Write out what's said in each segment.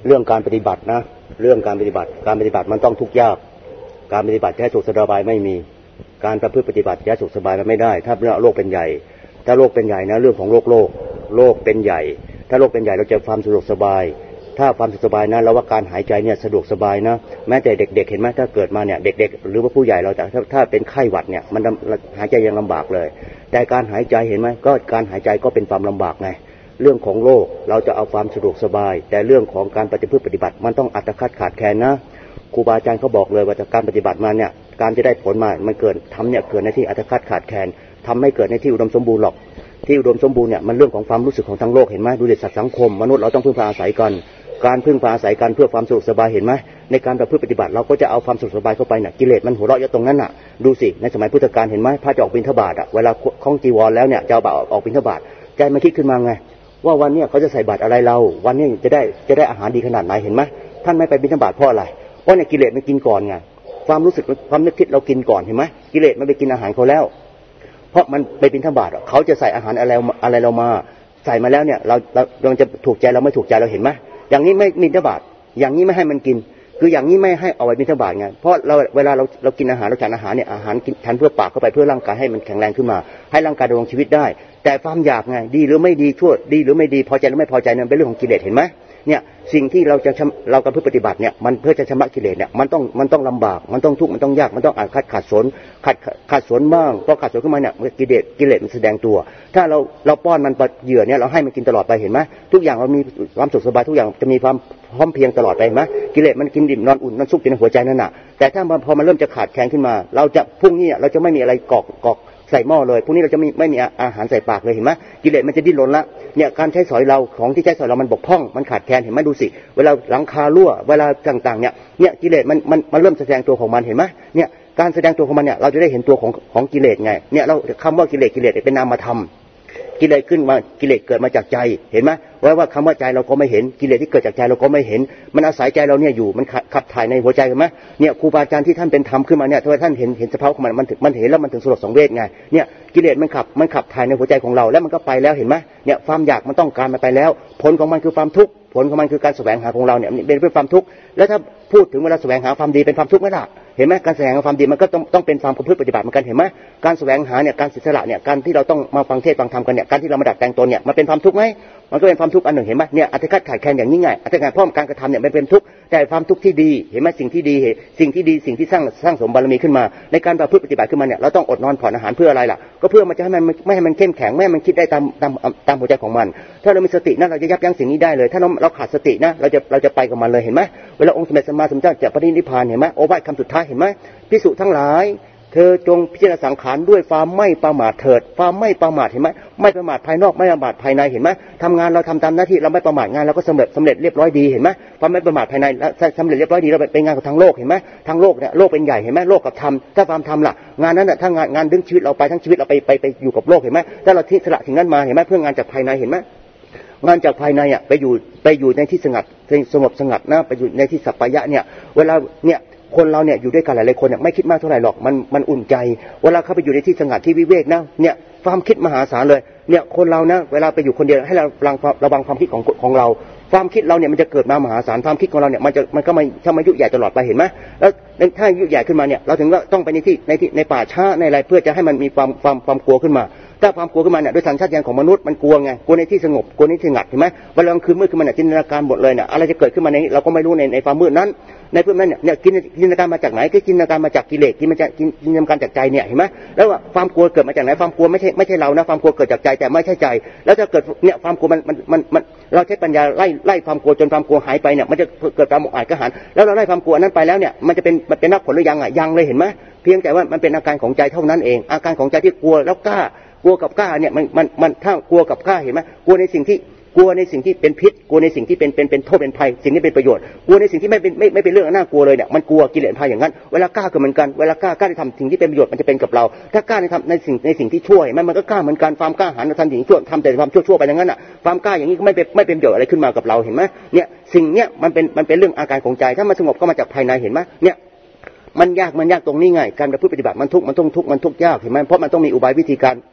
เรื่องการปฏิบัตินะเรื่องการปฏิบัติมันต้องทุกข์ยากการปฏิบัติให้สุขสบายไม่มีการประพฤติปฏิบัติให้สุขสบายมันไม่ได้ถ้าโลกเป็นใหญ่ถ้าโลกเป็นใหญ่นะเรื่องของโลกเป็นใหญ่ถ้าโลกเป็นใหญ่เราจะความสะดวกสบายถ้าความสะดวกสบายนะเราว่าการหายใจเนี่ยสะดวกสบายนะแม้แต่เด็กๆเห็นไหมถ้าเกิดมาเนี่ยเด็กๆหรือว่าผู้ใหญ่เราแต่ถ้าเป็นไข้หวัดเนี่ยมันหายใจยังลำบากเลยแต่การหายใจเห็นไหมก็การหายใจก็เป็นความลำบากไงเรื่องของโลกเราจะเอาความสะดวกสบายแต่เรื่องของการปฏิบัติมันต้องอัตคัดขาดแคลนนะครูบาอาจารย์เขาบอกเลยว่าการปฏิบัติมาเนี่ยการจะได้ผลมามันเกิดทำเนี่ยเกิดในที่อัตคัดขาดแคลนทำไม่เกิดในที่อุดมสมบูรณ์หรอกที่อุดมสมบูรณ์เนี่ยมันเรื่องของความรู้สึกของทั้งโลกเห็นไหมดูเด็ดสัตว์สังคมมนุษย์เราต้องพึ่งพาอาศัยกันการพึ่งพาอาศัยกันเพื่อความสะดวกสบายเห็นไหมในการประพฤติปฏิบัติเราก็จะเอาความสะดวกสบายเข้าไปน่ะกิเลสมันหัวเราะอยู่ตรงนั้นน่ะดูสิในสมัยพุทธกาลเห็นไหมพระจะออกบิณฑบาตเวลาคล้องจีวรแล้วเนี่ยจะออกบิณฑบาตใจมันคิดขึ้นมาไงว่าวันนี้เขาจะใส่บาตรอะไรเราวันนี้จะได้อาหารดีขนาดไหนเห็นไหมท่านไม่ไปบิณฑบาตเพราะอะไรเพราะเนี่ยกิเลสมันกินก่อนไงความรู้สึกความนึกคิดเรากินก่อนเห็นไหมกิเลสมันไปกินอาหารเขาแล้วเพราะมันไปบิณฑบาตเขาจะใส่อาหารอะไรเรามาใส่มาแล้วเนี่ยเราจะถูกใจเราไม่ถูกใจเราเห็นไหมอย่างนี้ไม่บิณฑบาตอย่างนี้ไม่ให้มันกินคืออย่างนี้ไม่ให้เอาไว้บิณฑบาตไงเพราะเวลาเรากินอาหารเราฉันอาหารเนี่ยอาหารฉันเพื่อปากเข้าไปเพื่อร่างกายให้มันแข็งแรงขึ้นมาให้ร่างกายดำรงชีวิตได้แต่ความอยากไงดีหรือไม่ดีชั่วดีหรือไม่ดีพอใจหรือไม่พอใจนั่นเป็นเรื่องของกิเลสเห็นไหมเนี่ยสิ่งที่เราการปฏิบัติเนี่ยมันเพื่อจะชำระกิเลสเนี่ยมันต้องลำบากมันต้องทุกข์มันต้องยากมันต้องขาดสนบ้างพอขาดสนขึ้นมาเนี่ยกิเลสมันแสดงตัวถ้าเราป้อนมันเหยื่อเนี่ยเราให้มันกินตลอดไปเห็นไหมทุกอย่างเรามีความสุขสบายทุกอย่างจะมีความพร้อมเพียงตลอดไปเห็นไหมกิเลสมันกินดิ่มนอนอุ่นนอนซุกอยู่ในหัวใจนั่นน่ะแต่ถ้าพอมันเริ่มจะขาดแคลนขึ้นมาเราจะพรุ่งนี้เราจะไม่มีอะไรกอกใส่หม้อเลยพวกนี้เราจะไม่มีอาหารใส่ปากเลยเห็นไหมกิเลสมันจะดิ้นรนละเนี่ยการใช้สอยเราของที่ใช้สอยเรามันบกพร่องมันขาดแคลนเห็นไหมดูสิเวลาหลังคารั่วเวลาต่างๆเนี่ยกิเลสมันเริ่มแสดงตัวของมันเห็นไหมเนี่ยการแสดงตัวของมันเนี่ยเราจะได้เห็นตัวของกิเลสไงเนี่ยเราคำว่ากิเลสเป็นนามธรรมกิเลสขึ้นมากิเลสเกิดมาจากใจเห็นไหมว่าคำว่าใจเราก็ไม่เห็นกิเลสที่เกิดจากใจเราก็ไม่เห็นมันอาศัยใจเราเนี่ยอยู่มันขับถ่ายในหัวใจเห็นไหมเนี่ยครูบาอาจารย์ที่ท่านเป็นธรรมขึ้นมาเนี่ยถ้าท่านเห็นสภาพของมันเห็นแล้วมันถึงสลดสังเวชไงเนี่ยกิเลสมันขับถ่ายในหัวใจของเราแล้วมันก็ไปแล้วเห็นไหมเนี่ยความอยากมันต้องการมันไปแล้วผลของมันคือความทุกข์ผลของมันคือการแสวงหาของเราเนี่ยเป็นความทุกข์แล้วถ้าพูดถึงเวลาแสวงหาความดีเป็นความทุกข์ไหมล่ะเห็นไหมการแสวงหาความดีมันก็ต้องเป็นความประพฤติปฏิบัติเหมือนกันเห็นไหมการแสวงหาเนี่ยการเสียสละเนี่ยการที่เราต้องมาฟังเทศน์ฟังธรรมกันเนี่ยการที่เรามาดัดแปลงตนเนี่ยมันเป็นความทุกข์ไหมมันก็เป็นความทุกข์อันหนึ่งเห็นไหมเนี่ยอัตคัดขาดแคลนอย่างนี้ไงอัตคัดเพราะการกระทำเนี่ยมันเป็นทุกข์แต่ความทุกข์ที่ดีเห็นไหมสิ่งที่ดีสิ่งที่สร้างสมบารมีขึ้นมาในการประพฤติปฏิบัติขึ้นมาเนี่ยเราต้องอดนอนผ่อนอาหารเพื่ออะไรล่ะก็เพื่อมันจะให้มันไม่ให้มันเข้มแข็งไม่ให้มันคิดได้ตามหัวใจของมันถ้าเรามีสตินะเราจะยับยั้งสิ่งนี้ได้เลยถ้าเราขาดสตินะเราจะไปกับมันเลยเห็นไหมเวลาองค์สมเด็จสัมมาสัมพุทธเจ้าจะปรินิพพานเห็นไหมโอวาทคำสุดท้ายเห็นไหมภิกษุทั้งหลายเธอจงพิจารณาสังขารด้วยความไม่ประมาทเถิดความไม่ประมาทเห็นไหมไม่ประมาทภายนอกไม่ประมาทภายในเห็นไหมทำงานเราทำตามหน้าที่เราไม่ประมาทงานเราก็สำเร็จเรียบร้อยดีเห็นไหมความไม่ประมาทภายในสำเร็จเรียบร้อยดีเราเป็นงานของทางโลกเห็นไหมทางโลกเนี่ยโลกเป็นใหญ่เห็นไหมโลกกับธรรมถ้าความธรรมล่ะงานนั้นน่ะถ้างานดึงชีวิตเราไปทั้งชีวิตเราไปอยู่กับโลกเห็นไหมถ้าเราทิ้งสละสิ่งนั้นมาเห็นไหมเพื่องานจากภายในเห็นไหมงานจากภายในอ่ะไปอยู่ในที่สงบสงัดนะไปอยู่ในที่สัปปายะเนี่ยเวลาเนี่ยคนเราเนี่ยอยู่ด้วยกันหลายๆคนเนี่ยไม่คิดมากเท่าไหร่หรอกมันอุ่นใจเวลาเข้าไปอยู่ในที่สงัดที่วิเวกนะเนี่ยความคิดมหาศาลเลยเนี่ยคนเรานะเวลาไปอยู่คนเดียวให้เราระวังความคิดของเราความคิดเราเนี่ยมันจะเกิดมามหาศาลความคิดของเราเนี่ยมันก็ไม่ถ้ามายุ่ยใหญ่ตลอดไปเห็นไหมแล้วถ้ายุ่ยใหญ่ขึ้นมาเนี่ยเราถึงก็ต้องไปในป่าช้าในอะไรเพื่อจะให้มันมีความกลัวขึ้นมาถ้าความกลัวขึ้นมาเนี่ยโดยสัญชาตญาณของมนุษย์มันกลัวไงกลัวในที่สงบกลัวในที่สงัดเห็นไหมเวลากลางคืนมืดขึ้นมาเนี่ยจินตนาการหมดเลยเนี่ยอะไรจะเกิดขึ้นมาในเราก็ไม่รู้ในความมืดนั้นในเพื่อนนั้นเนี่ยจินตนาการมาจากไหนก็จินตนาการมาจากกิเลสจินตนาการจากใจเนี่ยเห็นไหมแล้วว่าความกลัวเกิดมาจากไหนความกลัวไม่ใช่เรานะความกลัวเกิดจากใจแต่ไม่ใช่ใจแล้วถ้าเกิดเนี่ยความกลัวมันเราใช้ปัญญาไล่ความกลัวจนความกลัวหายไปเนี่ยมันจะเกิดความหมกอาจกระหายแล้วเราไล่ความกลัวนั้นไปแล้วเนี่ยมันจะเป็นนักผลหรือยังอ่ะยังเลยเห็นไหมเพียงแต่ว่ามันเป็นอาการของใจเท่านั้นเองอาการของใจที่กลัวแล้วกลัวกับกล้าเนี่ยมันถ้ากลัวกับกล้าเห็นไหมกลัวในสิ่งที่เป็นพิษกลัวในสิ่งที่เป็นโทษเป็นภัยสิ่งที่เป็นประโยชน์กลัวในสิ่งที่ไม่เป็นเรื่องน่ากลัวเลยเนี่ยมันกลัวกิเลสภัยอย่างนั้นเวลากล้าก็เหมือนกันเวลากล้าที่ทำสิ่งที่เป็นประโยชน์มันจะเป็นกับเราถ้ากล้าในทำในสิ่งที่ชั่วมันก็กล้าเหมือนกันความกล้าหาญทำสิ่งชั่วทำแต่ความชั่วไปอย่างนั้นอ่ะความกล้าอย่างนี้ก็ไม่เป็นประโยชน์อะไรขึ้นมากับเราเห็นไหมเนี่ยสิ่งเนี้ยมันเป็นเรื่องอาการของใจถ้ามันสงบก็มาจากภายในเห็นไหมเนี่ยมันยากตรงนี้ไงการประพฤติปฏิบัติมันทุกข์ยากเห็นไหมเพราะมันต้องมีอุบายวิธีการ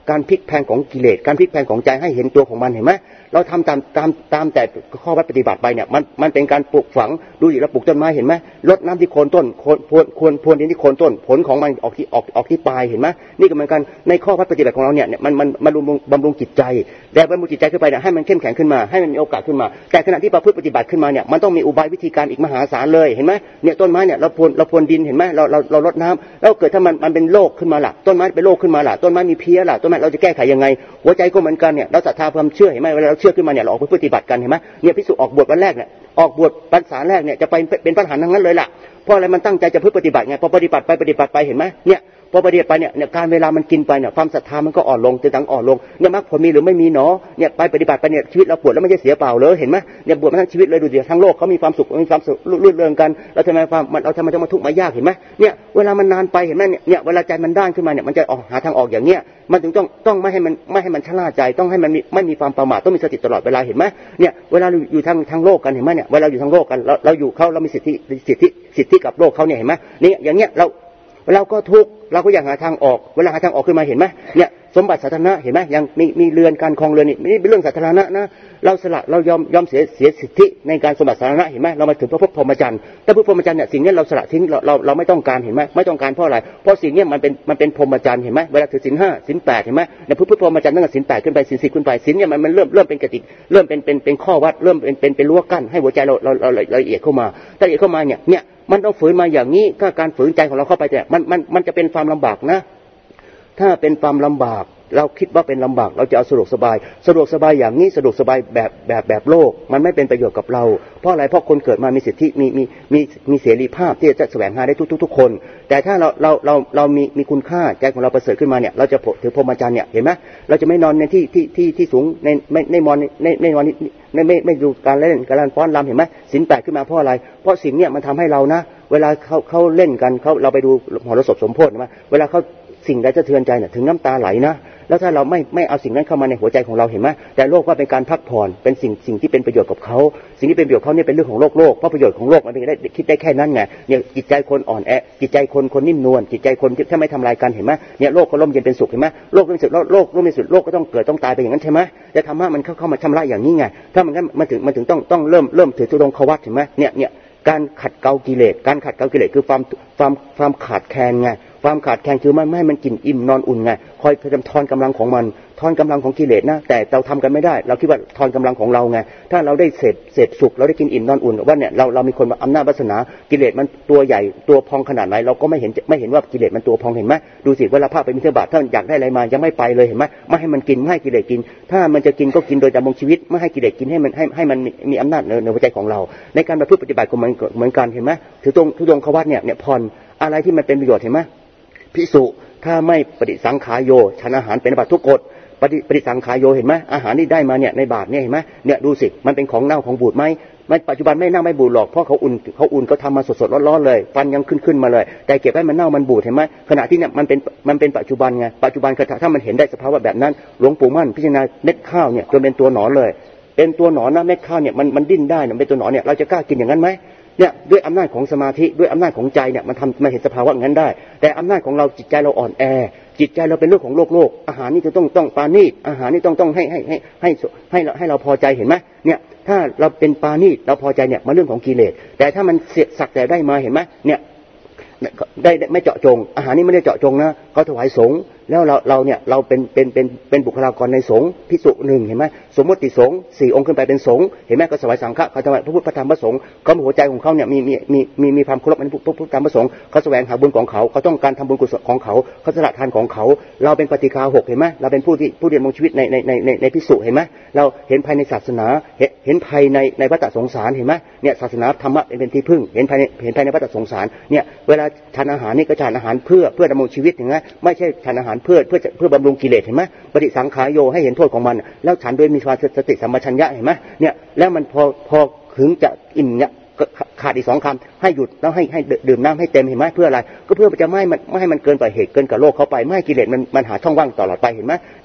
การพลิกแพลงของกิเลสการพลิกแพลงของใจให้เห็นตัวของมันเห็นไหมเราทำตามแต่ข้อวัดปฏิบัติไปเนี่ยมันเป็นการปลูกฝังดูดิเราปลูกต้นไม้เห็นไหมรดน้ำที่โคนต้นพรวนดินที่โคนต้นผลของมันออกที่ปลายเห็นไหมนี่ก็เหมือนกันในข้อวัดปฏิบัติของเราเนี่ยมันบำรุงจิตใจแต่บำรุงจิตใจขึ้นไปเนี่ยให้มันเข้มแข็งขึ้นมาให้มันมีโอกาสขึ้นมาแต่ขณะที่ประพฤติปฏิบัติขึ้นมาเนี่ยมันต้องมีอุบายวิธีการอีกมหาศาลเลยเห็นไหมเนี่ยต้นไม้เนี่ยเราพรวนดินเห็นไหมเรารดน้ำแล้วเกิดถ้ามันเป็นโรคขึ้นมาล่ะต้นไม้เป็นโรคขึ้นมาล่ะต้นไม้มีเพี้ยล่ะต้นไม้เราจะแก้ไขยังไงหัวใจก็เหมือนกันเนี่ยเราศรัทธาความเชื่อเห็นไหมเวลาเราเชื่อขึ้นมาเนี่ยเราออกไปปฏิบัติกันเห็นไหมเนี่ยภิกษุออกบวชวันแรกเนี่ยออกบวชพรรษาแรกเนี่ยจะเป็นพระอรหันต์ทั้งนั้นเลยล่ะเพราะอะไรมันตั้งใจจะปฏิบัติไงพอปฏิบัติไปเห็นไหมเนี่ยพอปฏิบัติไปเนี่ยการเวลามันกินไปเนี่ยความศรัทธามันก็อ่อนลงจนทั้งอ่อนลงเนี่ยมรรคผลมีหรือไม่มีเนาะเนี่ยไปปฏิบัติไปเนี่ยชีวิตเราบวชแล้วไม่ใช่เสียเปล่าเลยเห็นไหมเนี่ยบวชมาทั้งชีวิตเลยดูดิทั้งโลกเขามีความสุขลื่นเริงกันเราทำไมเราทำไมต้องมาทุกข์มายากเห็นไหมเนี่ยเวลามันนานไปเห็นไหมเนี่ยเวลาใจมันด้านขึ้นมาเนี่ยมันจะหาทางออกอย่างเงี้ยมันถึงต้องไม่ให้มันชะล่าใจต้องให้มันไม่มีความประมาทต้องมีสติตลอดเวลาเห็นไหมเนี่ยเวลาอยู่ทางโลกกันเห็นไหมเนี่ยเวลาอยู่ทางโลกกันเราอยู่เรามีสิทธิกับโลกเขาเนี่ยเห็นไหมนี่อย่างเงี้ยเราก็ทุกข์เราก็อยากหาทางออกเวลาหาทางออกขึ้นมาเห็นไหมเนี่ยสมบัติสาธารณะเห็นไหมยังมีเรือนการครองเรือนนี่เป็นเรื่องสาธารณะนะเราสละเรายอมเสียสิทธิในการสมบัติสาธารณะเห็นไหมเรามาถึงพระพุทธพรหมจรรย์แต่พระพุทธพรหมจรรย์เนี่ยสิ่งนี้เราสละทิ้งเราไม่ต้องการเห็นไหมไม่ต้องการเพราะอะไรเพราะสิ่งนี้มันเป็นพรหมจรรย์เห็นไหมเวลาถือศีล 5ศีล 8เห็นไหมในพระพุทธพรหมจรรย์ตั้งแต่ศีล 8ขึ้นไปศีล 10ขึ้นไปศีลเนี่ยมันเริ่มเป็นกติกเริ่มเป็นข้อวัดเริ่มเป็นรั้วกั้นให้หัวใจเราละเอียดเข้ามาถ้าละเอียดเข้ามาเนี่ยมันต้องฝืนมาอย่างนี้ถ้าการฝืนใจของเราเข้าไปเนี่ยมันจะเป็นความลำบากนะถ้าเป็นความลำบากเราคิดว่าเป็นลำบากเราจะเอาสะดวกสบายอย่างนี้สะดวกสบายแบบโลกมันไม่เป็นประโยชน์กับเราเพราะอะไรเพราะคนเกิดมามีสิทธิมีเสรีภาพที่จะแสวงหาได้ทุกคนแต่ถ้าเรามีคุณค่าใจของเราประเสริฐขึ้นมาเนี่ยเราจะถือพรหมจรรย์เนี่ยเห็นไหมเราจะไม่นอนในที่สูงไม่นอนไม่ดูการเล่นการฟ้อนรำเห็นไหมศีล 8ขึ้นมาเพราะอะไรเพราะสิ่งเนี่ยมันทำให้เรานะเวลาเขาเล่นกันเราไปดูมหรสพสมโภชนะเวลาเขาสิ่งใดจะเทือนใจเนี่ยถึงน้ำตาไหลนะแล้วถ้าเราไม่เอาสิ่งนั้นเข้ามาในหัวใจของเราเห็นไหมแต่โลกว่าเป็นการพักผ่อนเป็นสิ่งที่เป็นประโยชน์กับเขาสิ่งที่เป็นประโยชน์เขาเนี่ยเป็นเรื่องของโลกเพราะประโยชน์ของโลกมันได้คิดได้แค่นั้นไงเนี่ยจิตใจคนอ่อนแอจิตใจคนนิ่มนวลจิตใจคนที่ถ้าไม่ทำลายกันเห็นไหมเนี่ยโลกก็ร่มเย็นเป็นสุขเห็นไหมโลกร่มสุดโลกร่มสุดโลกก็ต้องเกิดต้องตายไปอย่างนั้นใช่ไหมจะทำให้มันเข้ามาชำระอย่างนี้ไงถ้ามันงั้นมันถึงต้องเริ่มถือธุดงควัตเห็นไหมเนี่ยการขัดเกลากิเลสคือความขาดแคลนไงความขาดแคลนคือไม่ให้มันกินอิ่มนอนอุ่นไงคอยทอนกำลังของมันทอนกำลังของกิเลสนะแต่เราทำกันไม่ได้เราคิดว่าทอนกำลังของเราไงถ้าเราได้เสพสุขเราได้กินอิ่มนอนอุ่นว่าเนี่ยเรามีคนมาอำนาจวาสนากิเลสมันตัวใหญ่ตัวพองขนาดไหนเราก็ไม่เห็นว่ากิเลสมันตัวพองเห็นไหมดูสิเวลาพระไปมิถบาทถ้าอยากได้อะไรมายังไม่ไปเลยเห็นไหมไม่ให้มันกินไม่ให้กิเลสกินถ้ามันจะกินก็กินโดยดำรงชีวิตไม่ให้กิเลสกินให้มันมีอำนาจในหัวใจของเราในการประพฤติปฏิบัติก็เหมือนกันเห็นไหมถือทุดงควัตเนี่ยผ่อนอะไรที่มันเป็นประโยชน์เห็นไหมภิกษุถ้าไม่ปฏิสังขารโยฉันอาหารเป็นบาตรทุกกฎปฏิสังขารโยเห็นไหมอาหารที่ได้มาเนี่ยในบาตรเนี่ยเห็นไหมเนี่ยดูสิมันเป็นของเน่าของบูดไหมมันปัจจุบันไม่เน่าไม่บูดหรอกเพราะเขาอุ่นก็ทำมาสดร้อนเลยฟันยังขึ้นมาเลยแต่เก็บไว้มันเน่ามันบูดเห็นไหมขณะที่เนี่ยมันเป็นปัจจุบันไงปัจจุบันถ้ามันเห็นได้สภาวะแบบนั้นหลวงปู่มั่นพิจารณาเม็ดข้าวเนี่ยจนเป็นตัวหนอนเลยเป็นตัวหนอนนะเม็ดข้าวเนี่ยมันดิ้นได้เนี่ยเป็นตัวหนอนเนี่ยเราจะกล้ากินอย่างนั้นไหมเนี่ยด้วยอำนาจของสมาธิด้วยอำนาจของใจเนี่ยมันเห็นสภาวะงั้นได้แต่อำนาจของเราจิตใจเราอ่อนแอจิตใจเราเป็นเรื่องของโลกอาหารนี่จะต้องปาณีตอาหารนี่ต้องให้เราพอใจเห็นไหมเนี่ยถ้าเราเป็นปาณีตเราพอใจเนี่ยมันเรื่องของกิเลสแต่ถ้ามันสักแต่ได้มาเห็นไหมเนี่ยได้ไม่เจาะจงอาหารนี่ไม่ได้เจาะจงนะเขาถวายสงฆ์แล้วเราเนี่ยเราเป็นบุคลากรในสงฆ์ภิกษุหนึ่งเห็นไหมสมมติสงฆ์4 องค์ขึ้นไปเป็นสงฆ์เห็นไหมก็ถวายสังฆะเขาถวายพระพุทธพระธรรมพระสงฆ์เขาหัวใจของเขาเนี่ยมีความเคารพในพระพุทธธรรมพระสงฆ์เขาแสวงหาบุญของเขาต้องการทำบุญกุศลของเขาสละทานของเขาเราเป็นปฏิฆาหกเห็นไหมเราเป็นผู้เรียนมงชีวิตในภิกษุเห็นไหมเราเห็นภายในศาสนาเห็นภายในวัฏสงสารเห็นไหมเนี่ยศาสนาธรรมะเป็นที่พึ่งเห็นภายในวัฏสงสารเนี่ยเวลาทานอาหารนี่ก็ทานอาหารเพื่อดำรงชีวิตเห็นไหมไม่ใช่ทานอาหารเพื่อบำรุงกิเลสเห็นไหมปฏิสังขารโยให้เห็นโทษของมันแล้วฉันด้วยมีความสติสัมปชัญญะเห็นไหมเนี่ยแล้วมันพอถึงจะอิ่มเนี่ยขาดอีก2 คำให้หยุดแล้วให้ดื่มน้ำให้เต็มเห็นไหมเพื่ออะไรก็เพื่อจะไม่ให้มันเกินไปเหตุเกินกับโลกเขาไปไม่ให้กิเลสมันหาช่องว่างตลอดไปเห็นไหมเนี่ย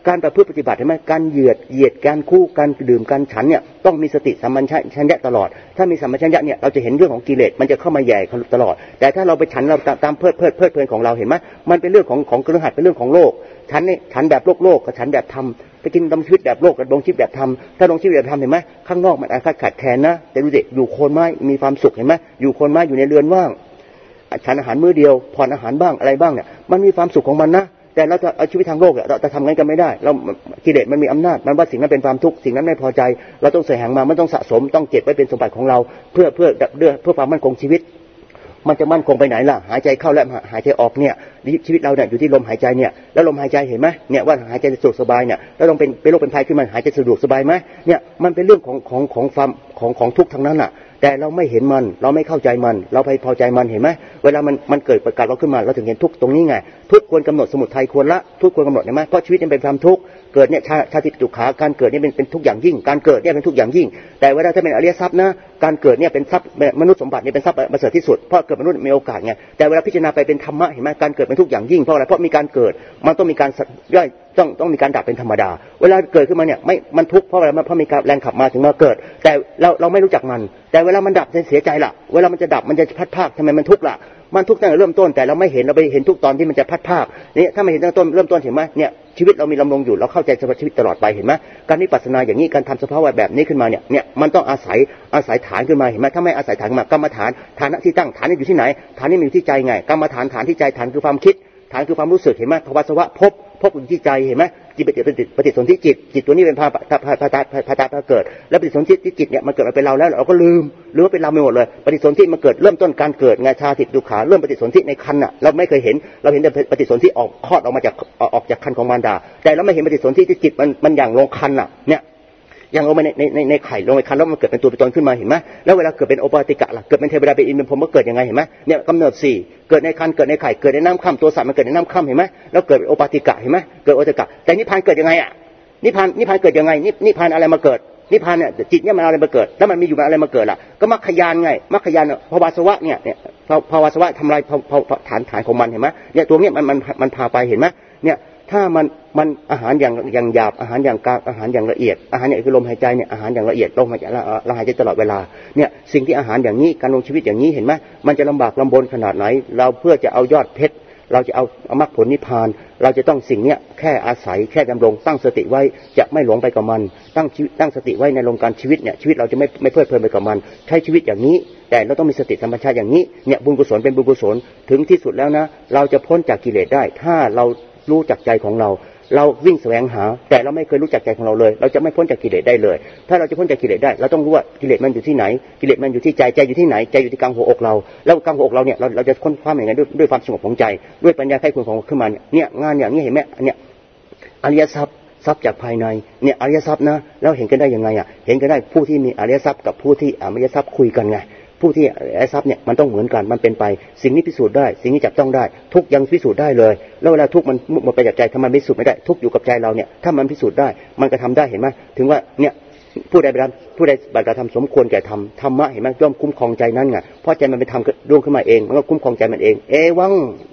การประพฤติปฏิบัติเห็นไหมการเหยียดการคู่การดื่มการฉันเนี่ยต้องมีสติสัมปชัญญะตลอดถ้ามีสัมปชัญญะเนี่ยเราจะเห็นเรื่องของกิเลสมันจะเข้ามาแย่ตลอดแต่ถ้าเราไปฉันเราตามเพลิดเพลินของเราเห็นไหมมันเป็นเรื่องของกระหัตเป็นเรื่องของโลกฉันแบบโลกกับฉันแบบธรรมไปกินดำชีวิตแบบโลกกับดำชีวิตแบบธรรมถ้าดำชีวิตแบบธรรมเห็นไหมข้างนอกมันอาจขาดแคลนนะแต่ดูเด็กอยู่โคนไม้มีความสุขเห็นไหมอยู่โคนไม้อยู่ในเรือนว่างฉันอาหารมื้อเดียวผ่อนอาหารบ้างอะไรบ้างเนี่ยมันมีความสุขของมันนะแต่เราจะเอาชีวิตทางโลกเราจะทำงั้นกันไม่ได้เรากิเลสมันมีอำนาจมันว่าสิ่งนั้นเป็นความทุกข์สิ่งนั้นไม่พอใจเราต้องแสวงมามันต้องสะสมต้องเก็บไว้เป็นสมบัติของเราเพื่อความมั่นคงชีวิตมันจะมั่นคงไปไหนล่ะหายใจเข้าและหายใจออกเนี่ยชีวิตเราเนี่ยอยู่ที่ลมหายใจเนี่ยแล้วลมหายใจเห็นไหมเนี่ยว่าหายใจสะดวกสบายเนี่ยแล้วลงเป็นโรคเป็นภัยขึ้นมาหายใจสะดวกสบายไหมเนี่ยมันเป็นเรื่องของทุกข์ทั้งนั้นน่ะแต่เราไม่เห็นมันเราไม่เข้าใจมันเราไปพอใจมันเห็นไหมเวลามันเกิดประกาศเราขึ้นมาเราถึงเห็นทุกข์ตรงนี้ไงทุกข์ควรกำหนดสมุทัยควรละทุกข์ควรกำหนดเห็นไหมเพราะชีวิตนี่เป็นความทุกข์เกิดเนี่ยชาติทุกขาการเกิดนี่เป็นทุกข์อย่างยิ่งการเกิดเนี่ยเป็นทุกข์อย่างยิ่งแต่เวลาถ้าเป็นอริยทรัพย์นะการเกิดเนี่ยเป็นทรัพย์มนุษย์สมบัติเนี่ยเป็นทรัพย์ประเสริฐที่สุดเพราะเกิดมนุษย์มีโอกาสไงแต่เวลาพิจารณาไปเป็นธรรมะเห็นไหมการเกิดเป็นทุกข์อย่างยิ่งเพราะอะไรเพราะมีการเกิดมันต้องมีการย่อยต้องมีการดับเป็นธรรมดาเวลาเกิดขึ้นมาเนี่ยมันทุกข์เพราะอะไรเพราะมีการแรงขับมาถึงมาเกิดแต่เราไม่รู้จักมันแต่เวลามันดับจะเสียใจล่ะเวลามันจะดับมันจะพัดภาคทำไมมันทุกข์ล่ะมันทุกข์ตั้งแต่เริ่มต้นแต่เราไม่เห็นเราไปเห็นทุกตอนที่มันจะพัดภาคนี่ถ้าไม่เห็นตั้งแต่ต้นเริ่มต้นเห็นไหมเนี่ยชีวิตเรามีลำลงอยู่เราเข้าใจสภาพชีวิตตลอดไปเห็นไหมการวิปัสสนาอย่างนี้การทำสภาวะแบบนี้ขึ้นมาเนี่ยมันต้องอาศัยฐานขึ้นมาเห็นไหมถ้าไม่อาศัยฐานมากรรมฐานที่ตั้งฐานนี่อยู่ที่ไหนฐานนี่มีอยู่ที่ใจไงกรรมฐานที่ใจฐานคือความคิดฐานคือความรู้สึกเห็นไหมภวสวะพบอยู่ที่ใจเห็นไหมจิตปฏิสนธิจิตตัวนี้เป็นพาเกิดแล้วปฏิสนธิที่จิตเนี่ยมันเกิดมาเป็นเราแล้วเราก็ลืมหรือว่าเป็นเราไม่หมดเลยปฏิสนธิมันเกิดเริ่มต้นการเกิดไงชาติดุขาเริ่มปฏิสนธิในครรภ์น่ะเราไม่เคยเห็นเราเห็นแต่ปฏิสนธิคลอดออกมาจากครรภ์ของมารดาแต่เราไม่เห็นปฏิสนธิที่จิตมันอย่างลงครรภ์น่ะเนี่ยยังลงไปในไข่ลงในครรภ์แล้วมันเกิดเป็นตัวเป็นตนขึ้นมาเห็นไหมแล้วเวลาเกิดเป็นโอปาติกะล่ะเกิดเป็นเทวดาเป็นอินทร์เป็นพรหมก็เกิดยังไงเห็นไหมเนี่ยกำเนิด4เกิดในครรภ์เกิดในไข่เกิดในน้ำค่ำตัวสัตว์มันเกิดในน้ำค่ำเห็นไหมแล้วเกิดเป็นโอปาติกะเห็นไหมเกิดโอปาติกะแต่นิพพานเกิดยังไงอ่ะนิพพานเกิดยังไงนิพพานอะไรมาเกิดนิพพานเนี่ยจิตเนี่ยมันอะไรมาเกิดแล้วมันมีอยู่อะไรมาเกิดล่ะก็มรรคญาณไงมรรคญาณภวสวะเนี่ยภวสวะทำลายฐานของมันเห็นไหมเนี่ยตัวเนี้ยมันพาไปเห็นไหมเนี่ยถ้ามันอาหารอย่างหยาบอาหารอย่างกลางอาหารอย่างละเอียดอาหารอย่างคือลมหายใจเนี่ยอาหารอย่างละเอียดลมหายใจเราหายใจตลอดเวลาเนี่ยสิ่งที่อาหารอย่างนี้การลงชีวิตอย่างนี้เห็นไหมมันจะลำบากลำบนขนาดไหนเราเพื่อจะเอายอดเพชรเราจะเอามรรคผลนิพพานเราจะต้องสิ่งเนี้ยแค่อาศัยแค่ดำรงตั้งสติไว้จะไม่หลงไปกับมันตั้งสติไว้ในลมการชีวิตเนี่ยชีวิตเราจะไม่เพลิดเพลินไปกับมันใช้ชีวิตอย่างนี้แต่เราต้องมีสติสัมปชัญญะอย่างนี้เนี่ยบุญกุศลเป็นบุญกุศลถึงที่สุดแล้วนะเราจะพ้นจากกิเลสได้ถ้าเรารู้จักใจของเราวิ่งแสวงหาแต่เราไม่เคยรู้จักใจของเราเลยเราจะไม่พ้นจากกิเลสได้เลยถ้าเราจะพ้นจากกิเลสได้เราต้องรู้ว่ากิเลสมันอยู่ที่ไหนกิเลสมันอยู่ที่ใจอยู่ที่ไหนใจอยู่ที่กลางหัวอกเราแล้วกลางหัวอกเราเนี่ยเราจะค้นคว้าอย่างไรด้วยความสงบของใจด้วยปัญญาไข้ควรของขึ้นมาเนี่ยงานอย่างนี้เห็นไหมเนี่ยอริยทรัพย์จากภายในเนี่ยอริยทรัพย์นะแล้วเห็นกันได้ยังไงอ่ะเห็นกันได้ผู้ที่มีอริยทรัพย์กับผู้ที่อริยทรัพย์คุยกันไงผู้ที่อริยทรัพย์เนี่ยมันต้องเหมือนกันมันเป็นไปสิ่งนี้พิสูจน์ได้สิ่งนี้จับต้องได้ทุกยังพิสูจน์ได้เลยแล้วเวลาทุกมันหมดไปจากใจทำไมพิสูจน์ไม่ได้ทุกอยู่กับใจเราเนี่ยถ้ามันพิสูจน์ได้มันก็ทำได้เห็นไหมถึงว่าเนี่ยผู้ใดบัตรธรรมสมควรแก่ธรรมะเห็นไหมย่อมคุ้มครองใจนั้นไงเพราะใจมันเป็นธรรมดวงขึ้นมาเองมันก็คุ้มครองใจมันเองเอวัง